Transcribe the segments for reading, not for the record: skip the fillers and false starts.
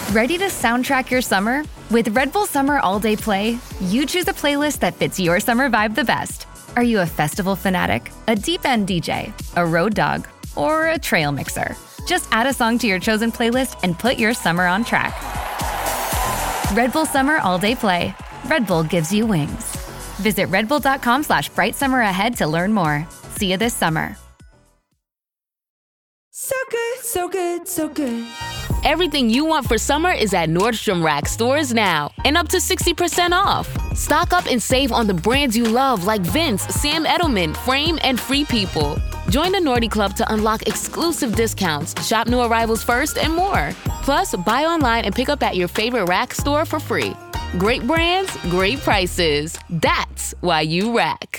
Ready to soundtrack your summer? With Red Bull Summer All Day Play, you choose a playlist that fits your summer vibe the best. Are you a festival fanatic, a deep-end DJ, a road dog, or a trail mixer? Just add a song to your chosen playlist and put your summer on track. Red Bull Summer All Day Play. Red Bull gives you wings. Visit redbull.com/brightsummer to learn more. See you this summer. So good, so good, so good. Everything you want for summer is at Nordstrom Rack stores now, and up to 60% off. Stock up and save on the brands you love like Vince, Sam Edelman, Frame, and Free People. Join the Nordy Club to unlock exclusive discounts, shop new arrivals first, and more. Plus, buy online and pick up at your favorite Rack store for free. Great brands, great prices. That's why you Rack.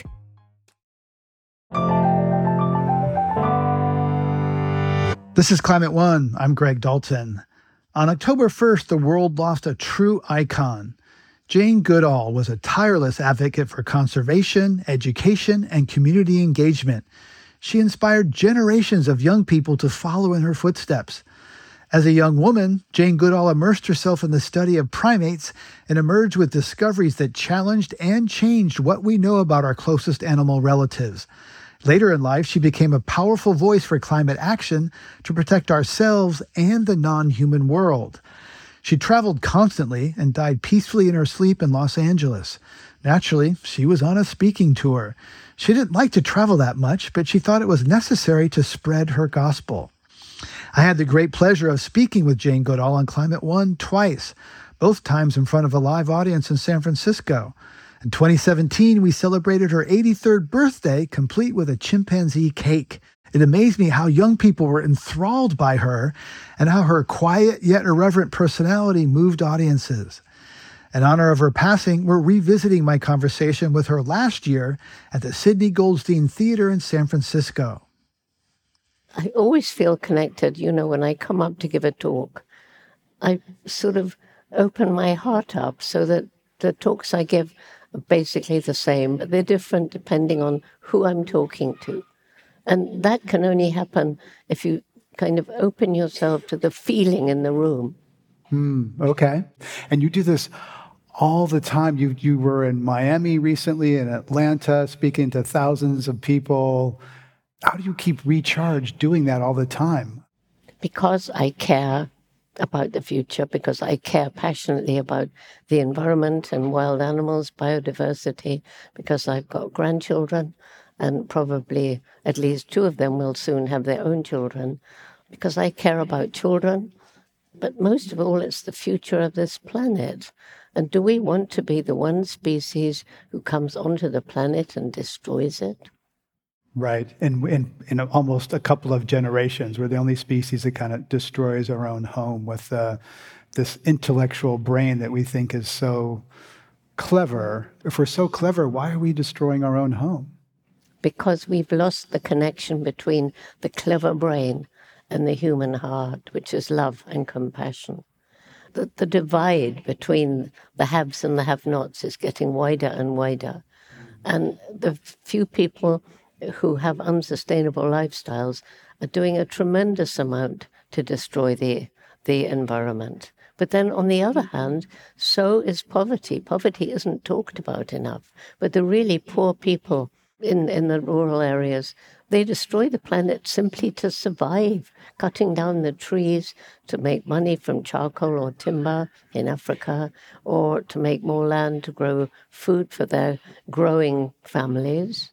This is Climate One. I'm Greg Dalton. On October 1st, the world lost a true icon. Jane Goodall was a tireless advocate for conservation, education, and community engagement. She inspired generations of young people to follow in her footsteps. As a young woman, Jane Goodall immersed herself in the study of primates and emerged with discoveries that challenged and changed what we know about our closest animal relatives. Later in life, she became a powerful voice for climate action to protect ourselves and the non-human world. She traveled constantly and died peacefully in her sleep in Los Angeles. Naturally, she was on a speaking tour. She didn't like to travel that much, but she thought it was necessary to spread her gospel. I had the great pleasure of speaking with Jane Goodall on Climate One twice, both times in front of a live audience in San Francisco. In 2017, we celebrated her 83rd birthday, complete with a chimpanzee cake. It amazed me how young people were enthralled by her and how her quiet yet irreverent personality moved audiences. In honor of her passing, we're revisiting my conversation with her last year at the Sidney Goldstein Theater in San Francisco. I always feel connected, when I come up to give a talk. I sort of open my heart up so that the talks I give are basically the same, but they're different depending on who I'm talking to. And that can only happen if you kind of open yourself to the feeling in the room. Okay. And you do this all the time. You were in Miami recently, in Atlanta, speaking to thousands of people. How do you keep recharged doing that all the time? Because I care about the future, because I care passionately about the environment and wild animals, biodiversity, because I've got grandchildren, and probably at least two of them will soon have their own children, because I care about children. But most of all, it's the future of this planet. And do we want to be the one species who comes onto the planet and destroys it? Right. In almost a couple of generations, we're the only species that kind of destroys our own home with this intellectual brain that we think is so clever. If we're so clever, why are we destroying our own home? Because we've lost the connection between the clever brain and the human heart, which is love and compassion. The divide between the haves and the have-nots is getting wider and wider. And the few people who have unsustainable lifestyles are doing a tremendous amount to destroy the environment. But then on the other hand, so is poverty. Poverty isn't talked about enough. But the really poor people in the rural areas, they destroy the planet simply to survive, cutting down the trees to make money from charcoal or timber in Africa, or to make more land to grow food for their growing families.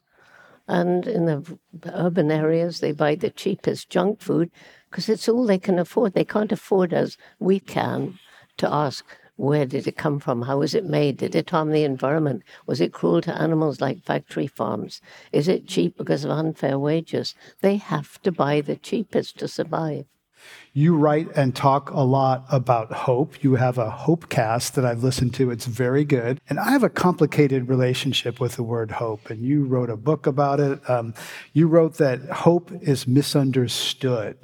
And in the urban areas, they buy the cheapest junk food because it's all they can afford. They can't afford, as we can, to ask, where did it come from? How was it made? Did it harm the environment? Was it cruel to animals like factory farms? Is it cheap because of unfair wages? They have to buy the cheapest to survive. You write and talk a lot about hope. You have a Hopecast that I've listened to. It's very good. And I have a complicated relationship with the word hope. And you wrote a book about it. You wrote that hope is misunderstood.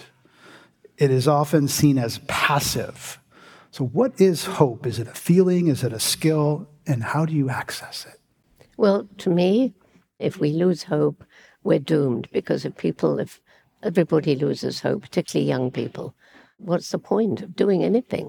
It is often seen as passive. So what is hope? Is it a feeling? Is it a skill? And how do you access it? Well, to me, if we lose hope, we're doomed. Because if everybody loses hope, particularly young people, what's the point of doing anything?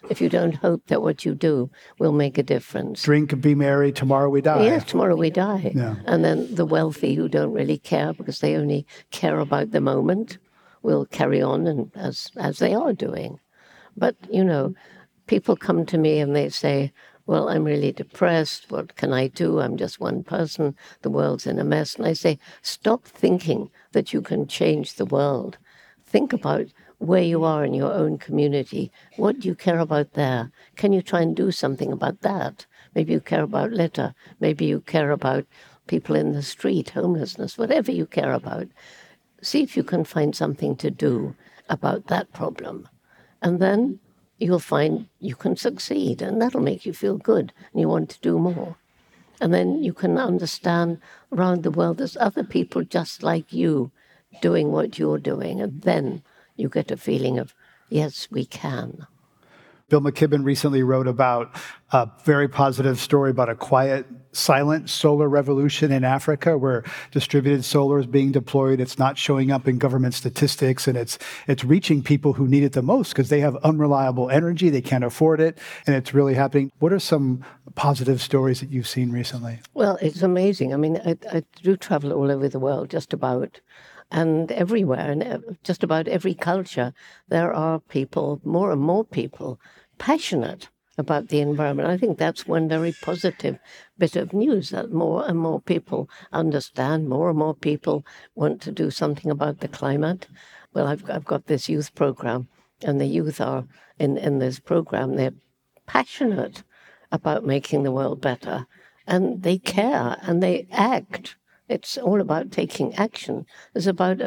if you don't hope that what you do will make a difference. Drink and be merry, tomorrow we die. Yes, tomorrow we die. Yeah. And then the wealthy who don't really care because they only care about the moment will carry on and as they are doing. But, people come to me and they say, well, I'm really depressed. What can I do? I'm just one person. The world's in a mess. And I say, stop thinking that you can change the world. Think about where you are in your own community. What do you care about there? Can you try and do something about that? Maybe you care about litter. Maybe you care about people in the street, homelessness, whatever you care about. See if you can find something to do about that problem. And then you'll find you can succeed, and that'll make you feel good, and you want to do more. And then you can understand around the world there's other people just like you doing what you're doing, and then you get a feeling of, yes, we can. Bill McKibben recently wrote about a very positive story about a quiet, silent solar revolution in Africa where distributed solar is being deployed. It's not showing up in government statistics, and it's reaching people who need it the most because they have unreliable energy, they can't afford it, and it's really happening. What are some positive stories that you've seen recently? Well, it's amazing. I mean, I do travel all over the world, just about. And everywhere, and just about every culture, there are people, more and more people, passionate about the environment. I think that's one very positive bit of news, that more and more people understand, more and more people want to do something about the climate. Well, I've got this youth program, and the youth are, in this program, they're passionate about making the world better, and they care, and they act. It's all about taking action. There's about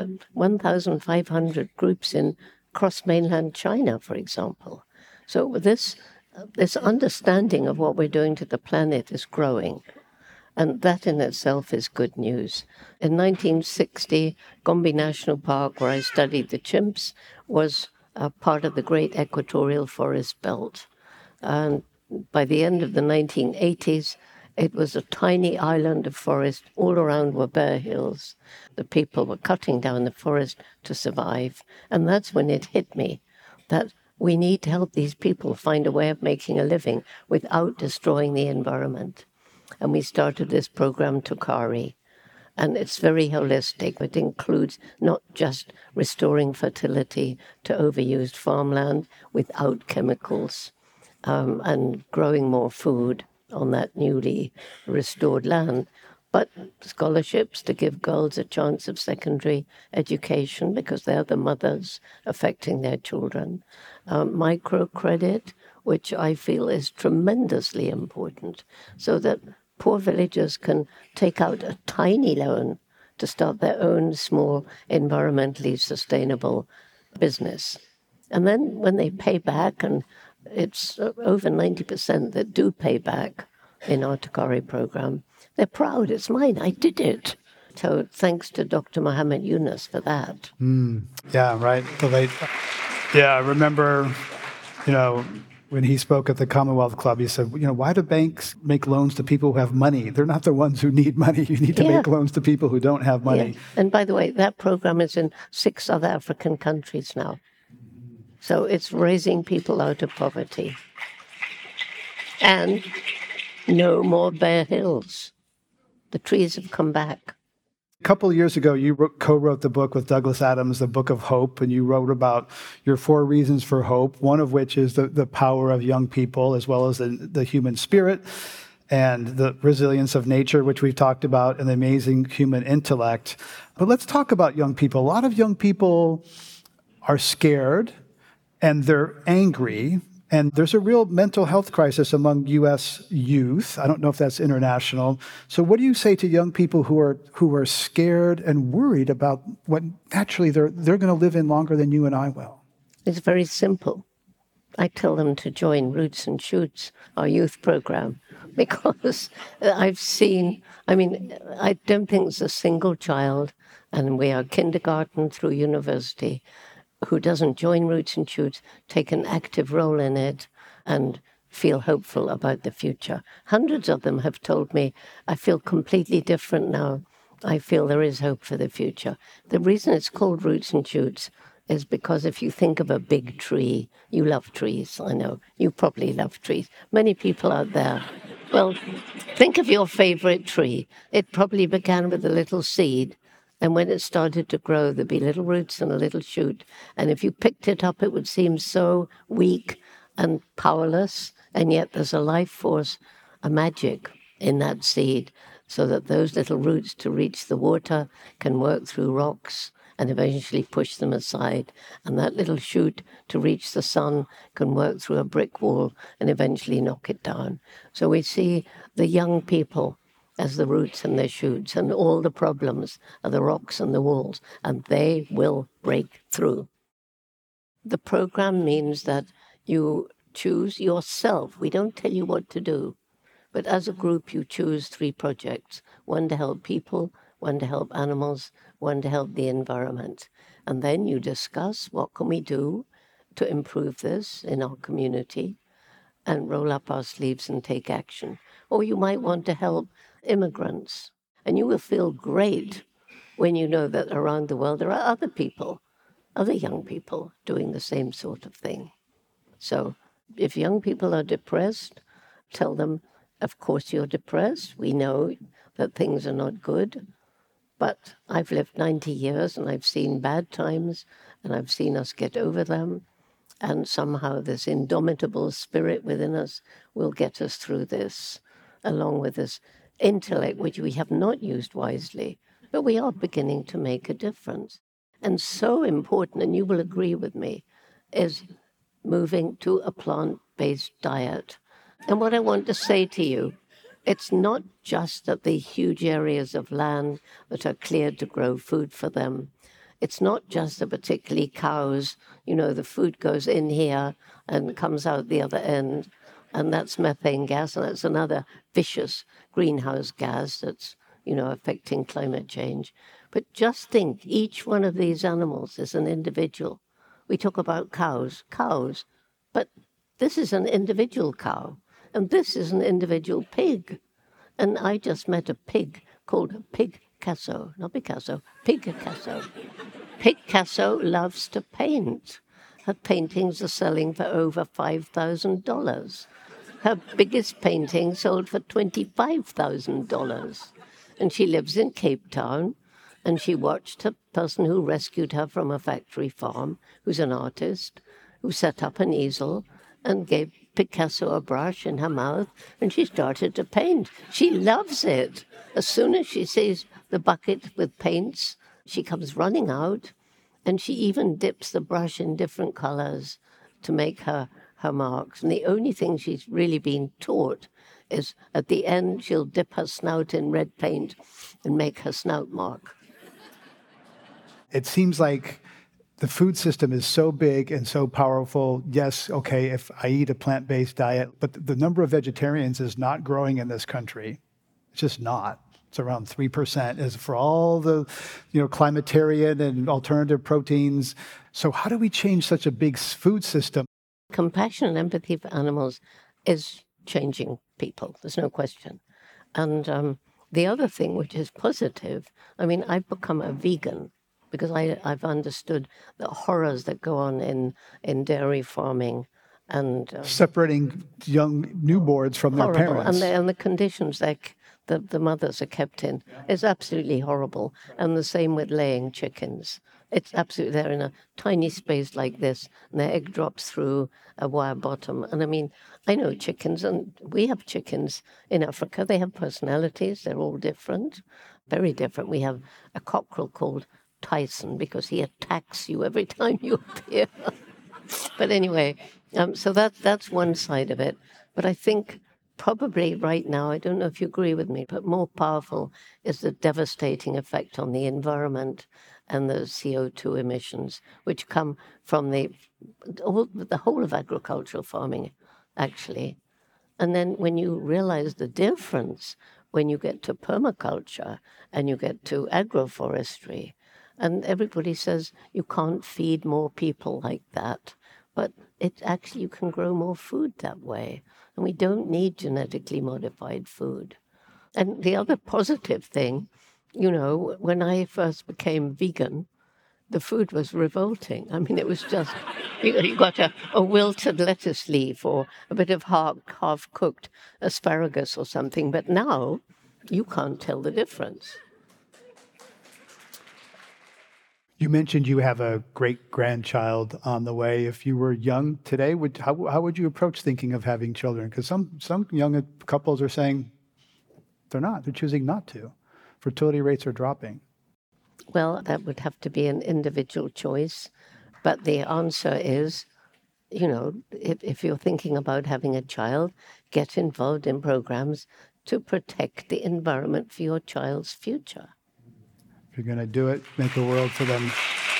1,500 groups in across mainland China, for example. So this understanding of what we're doing to the planet is growing. And that in itself is good news. In 1960, Gombe National Park, where I studied the chimps, was part of the Great Equatorial Forest Belt. And by the end of the 1980s, it was a tiny island of forest. All around were bare hills. The people were cutting down the forest to survive. And that's when it hit me that we need to help these people find a way of making a living without destroying the environment. And we started this program, Tokari. And it's very holistic. It includes not just restoring fertility to overused farmland without chemicals, and growing more food on that newly restored land, but scholarships to give girls a chance of secondary education because they're the mothers affecting their children. Microcredit, which I feel is tremendously important, so that poor villagers can take out a tiny loan to start their own small, environmentally sustainable business. And then when they pay back, and it's over 90% that do pay back in our Tokari program, they're proud. It's mine. I did it. So thanks to Dr. Muhammad Yunus for that. Yeah, right. I remember, when he spoke at the Commonwealth Club, he said, why do banks make loans to people who have money? They're not the ones who need money. You need to make loans to people who don't have money. Yeah. And by the way, that program is in 6 other African countries now. So it's raising people out of poverty. And no more bare hills. The trees have come back. A couple of years ago, you co-wrote the book with Douglas Adams, The Book of Hope, and you wrote about your 4 reasons for hope, one of which is the power of young people, as well as the human spirit, and the resilience of nature, which we've talked about, and the amazing human intellect. But let's talk about young people. A lot of young people are scared, and they're angry, and there's a real mental health crisis among U.S. youth. I don't know if that's international. So what do you say to young people who are scared and worried about what naturally they're going to live in longer than you and I will? It's very simple. I tell them to join Roots and Shoots, our youth program, because I've seen, I don't think there's a single child, and we are kindergarten through university, who doesn't join Roots and Shoots, take an active role in it, and feel hopeful about the future. Hundreds of them have told me, I feel completely different now. I feel there is hope for the future. The reason it's called Roots and Shoots is because if you think of a big tree, you love trees, I know, you probably love trees. Many people out there. Well, think of your favorite tree. It probably began with a little seed, and when it started to grow, there'd be little roots and a little shoot. And if you picked it up, it would seem so weak and powerless, and yet there's a life force, a magic in that seed, so that those little roots to reach the water can work through rocks and eventually push them aside. And that little shoot to reach the sun can work through a brick wall and eventually knock it down. So we see the young people as the roots and the shoots, and all the problems are the rocks and the walls, and they will break through. The program means that you choose yourself. We don't tell you what to do, but as a group you choose 3 projects, one to help people, one to help animals, one to help the environment. And then you discuss what can we do to improve this in our community and roll up our sleeves and take action. Or you might want to help immigrants. And you will feel great when you know that around the world there are other people, other young people doing the same sort of thing. So if young people are depressed, tell them, of course you're depressed. We know that things are not good. But I've lived 90 years and I've seen bad times and I've seen us get over them. And somehow this indomitable spirit within us will get us through this, along with this intellect, which we have not used wisely. But we are beginning to make a difference. And so important, and you will agree with me, is moving to a plant-based diet. And what I want to say to you, it's not just that the huge areas of land that are cleared to grow food for them. It's not just the particularly cows, the food goes in here and comes out the other end, and that's methane gas, and that's another vicious greenhouse gas that's, affecting climate change. But just think, each one of these animals is an individual. We talk about cows, but this is an individual cow. And this is an individual pig. And I just met a pig called Picasso, not Picasso, Picasso. Picasso loves to paint. Her paintings are selling for over $5,000. Her biggest painting sold for $25,000. And she lives in Cape Town, and she watched a person who rescued her from a factory farm, who's an artist, who set up an easel and gave Picasso a brush in her mouth, and she started to paint. She loves it. As soon as she sees the bucket with paints, she comes running out, and she even dips the brush in different colors to make her marks. And the only thing she's really been taught is at the end she'll dip her snout in red paint and make her snout mark. It seems like the food system is so big and so powerful. Yes, okay, if I eat a plant-based diet, but the number of vegetarians is not growing in this country. It's just not. It's around 3%. Is for all the, climatarian and alternative proteins. So how do we change such a big food system? Compassion and empathy for animals is changing people. There's no question. And the other thing, which is positive, I've become a vegan because I've understood the horrors that go on in dairy farming and separating young newborns from their parents, and the conditions that the mothers are kept in is absolutely horrible. And the same with laying chickens. It's absolutely, they're in a tiny space like this, and their egg drops through a wire bottom. And I know chickens, and we have chickens in Africa. They have personalities. They're all different, very different. We have a cockerel called Tyson because he attacks you every time you appear. But anyway, so that's one side of it. But I think probably right now, I don't know if you agree with me, but more powerful is the devastating effect on the environment and the CO2 emissions, which come from the whole of agricultural farming, actually. And then when you realize the difference when you get to permaculture and you get to agroforestry, and everybody says you can't feed more people like that, but you can grow more food that way. And we don't need genetically modified food. And the other positive thing, when I first became vegan, the food was revolting. I mean, it was just, you got a wilted lettuce leaf or a bit of half-cooked asparagus or something. But now you can't tell the difference. You mentioned you have a great-grandchild on the way. If you were young today, how would you approach thinking of having children? Because some young couples are saying they're choosing not to. Fertility rates are dropping. Well, that would have to be an individual choice. But the answer is, if you're thinking about having a child, get involved in programs to protect the environment for your child's future. If you're going to do it, make a world for them.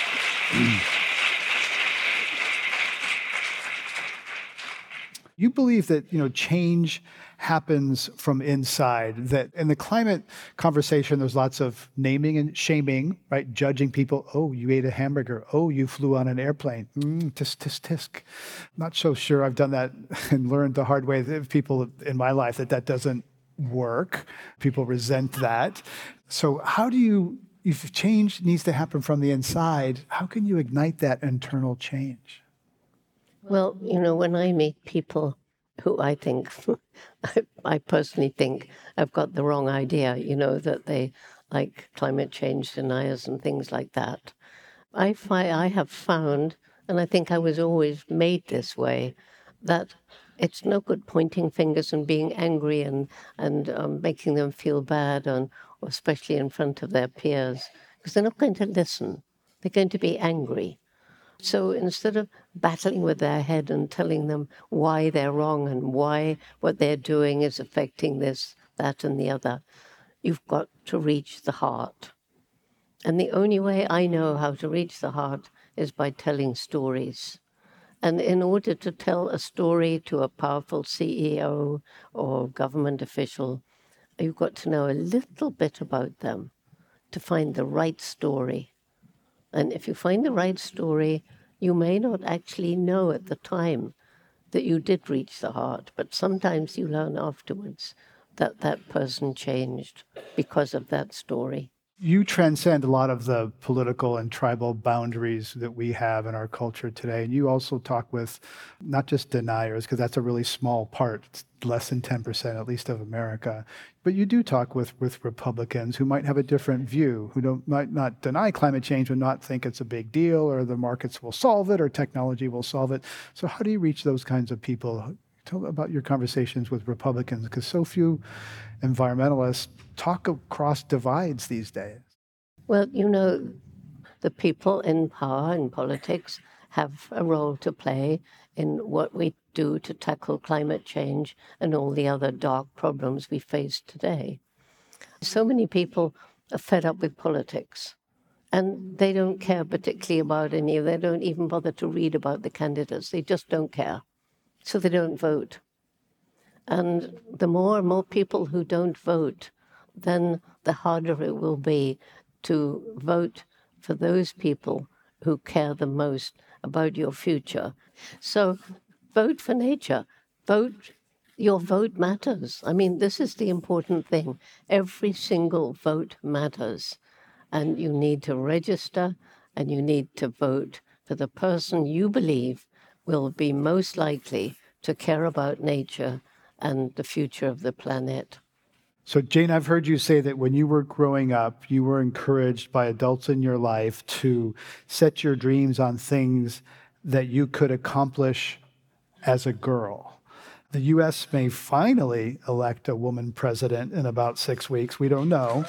You believe that, change happens from inside, that in the climate conversation, there's lots of naming and shaming, right? Judging people. Oh, you ate a hamburger. Oh, you flew on an airplane. Tisk, tisk, tisk. Not so sure I've done that and learned the hard way that people in my life that doesn't work. People resent that. So how do you, if change needs to happen from the inside, how can you ignite that internal change? Well, when I meet people who I think, I personally think have got the wrong idea, that they like climate change deniers and things like that. I have found, and I think I was always made this way, that it's no good pointing fingers and being angry and making them feel bad, or especially in front of their peers, because they're not going to listen. They're going to be angry. So instead of battling with their head and telling them why they're wrong and why what they're doing is affecting this, that, and the other, you've got to reach the heart. And the only way I know how to reach the heart is by telling stories. And in order to tell a story to a powerful CEO or government official, you've got to know a little bit about them to find the right story. And if you find the right story, you may not actually know at the time that you did reach the heart, but sometimes you learn afterwards that that person changed because of that story. You transcend a lot of the political and tribal boundaries that we have in our culture today. And you also talk with not just deniers, because that's a really small part, it's less than 10%, at least, of America. But you do talk with Republicans who might have a different view, who might not deny climate change, but not think it's a big deal, or the markets will solve it, or technology will solve it. So how do you reach those kinds of people? Tell about your conversations with Republicans, because so few environmentalists talk across divides these days. Well, the people in power and politics have a role to play in what we do to tackle climate change and all the other dark problems we face today. So many people are fed up with politics, and they don't care particularly about any of it. They don't even bother to read about the candidates. They just don't care. So they don't vote. And the more and more people who don't vote, then the harder it will be to vote for those people who care the most about your future. So vote for nature. Your vote matters. I mean, this is the important thing. Every single vote matters. And you need to register, and you need to vote for the person you believe will be most likely to care about nature and the future of the planet. So, Jane, I've heard you say that when you were growing up, you were encouraged by adults in your life to set your dreams on things that you could accomplish as a girl. The U.S. may finally elect a woman president in about 6 weeks. We don't know.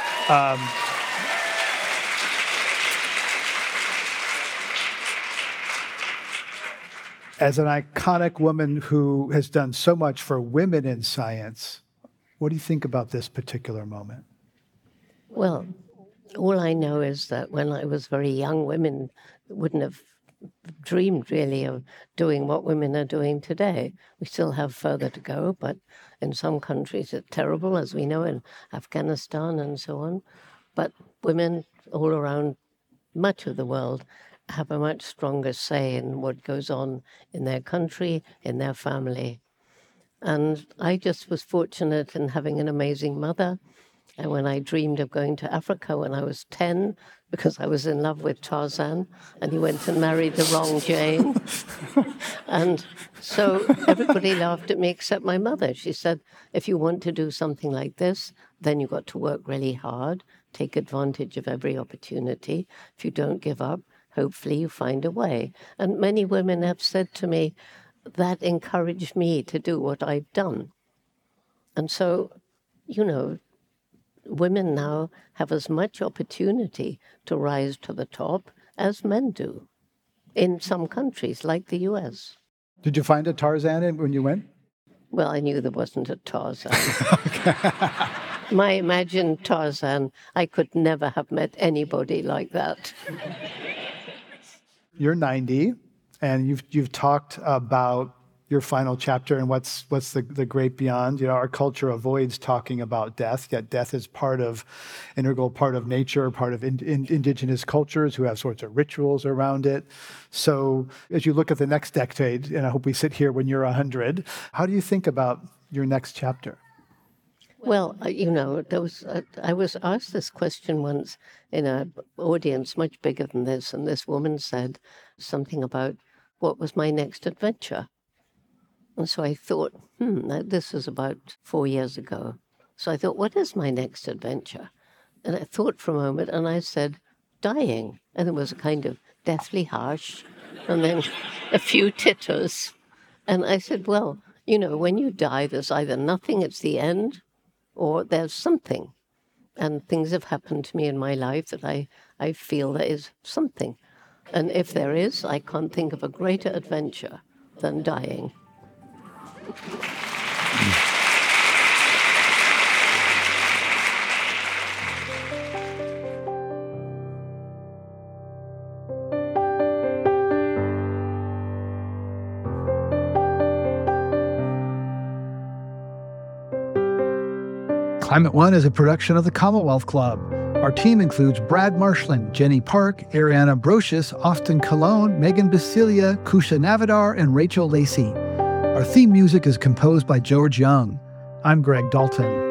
As an iconic woman who has done so much for women in science, what do you think about this particular moment? Well, all I know is that when I was very young, women wouldn't have dreamed really of doing what women are doing today. We still have further to go, but in some countries it's terrible, as we know, in Afghanistan and so on. But women all around much of the world have a much stronger say in what goes on in their country, in their family. And I just was fortunate in having an amazing mother. And when I dreamed of going to Africa when I was 10, because I was in love with Tarzan, and he went and married the wrong Jane. And so everybody laughed at me except my mother. She said, if you want to do something like this, then you've got to work really hard, take advantage of every opportunity. If you don't give up, hopefully you find a way. And many women have said to me, that encouraged me to do what I've done. And so, you know, women now have as much opportunity to rise to the top as men do in some countries, like the US. Did you find a Tarzan when you went? Well, I knew there wasn't a Tarzan. My imagined Tarzan, I could never have met anybody like that. You're 90, and you've talked about your final chapter and what's the great beyond. You know, our culture avoids talking about death, yet death is integral part of nature, part of indigenous cultures who have sorts of rituals around it. So as you look at the next decade, and I hope we sit here when you're 100, how do you think about your next chapter? Well, you know, I was asked this question once in an audience much bigger than this, and this woman said something about what was my next adventure. And so I thought, this was about 4 years ago. So I thought, what is my next adventure? And I thought for a moment, and I said, dying. And there was a kind of deathly hush, and then a few titters. And I said, well, you know, when you die, there's either nothing, it's the end, or there's something. And things have happened to me in my life that I feel there is something. And if there is, I can't think of a greater adventure than dying. Climate One is a production of the Commonwealth Club. Our team includes Brad Marshland, Jenny Park, Ariana Brocious, Austin Colon, Megan Basilia, Kusha Navadar, and Rachel Lacey. Our theme music is composed by George Young. I'm Greg Dalton.